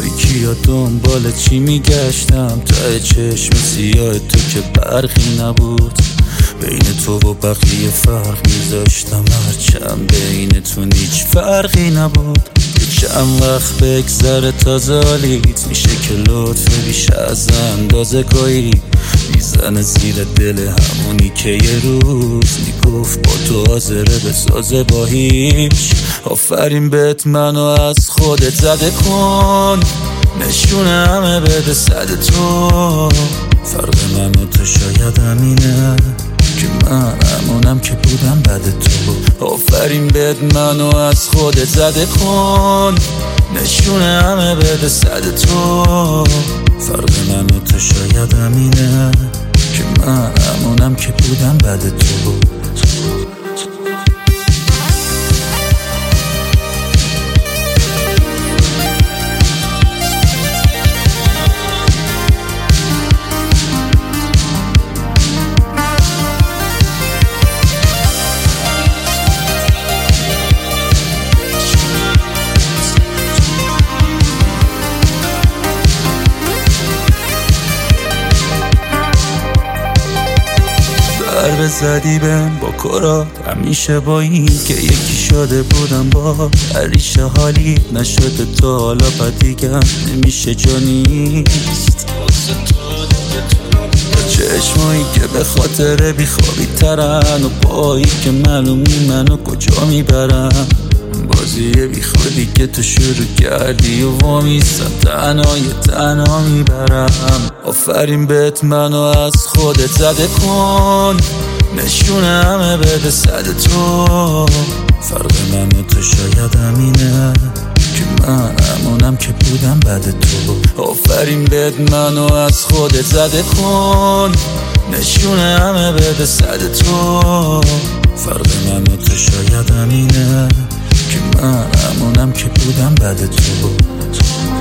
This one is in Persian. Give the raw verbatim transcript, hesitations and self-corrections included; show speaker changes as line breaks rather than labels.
تاریکی ها دنبال چی میگشتم، ته چشم سیاه تو که برخی نبود. بین تو و بقیه فرق میذاشتم، هرچند بینتون هیچ فرقی نبود. چند وقت بگذره تا زالیت میشه که لطف بیش از اندازه گاهی میزنه زیر دل همونی که یه روز میگفت با تو حاضره بسازه با هیچ. آفرین بهت منو از خودت زده کن، نشونه همه بده صد تو. فرق من و تو شاید همینه که من همونم که بودم بعد تو. آفرین بهت منو از خودت زده کن، نشونه همه بده صد تو. فرق من و تو شاید همینه که من همونم که بودم بعد تو. ضربه زدی بهم با کرات، همیشه با این که یکی شده بودم با هریشه حالی نشده تا حالا بدیگم نمیشه جا نیست. چشمایی که به خاطر بیخوابی ترن و پایی که معلومی منو کجا میبرن. بازی بی خودی که تو شروع کردی و وامیستم تنها یه تنها میبرم. آفرین بهت منو از خودت زده کن، نشونه همه بده صد تو. فرق من و تو شاید همینه که من همونم که بودم بعد تو. آفرین بهت منو از خودت زده کن، نشونه همه بده صد تو. فرق من و تو شاید همینه که من همونم که بودم بعد تو.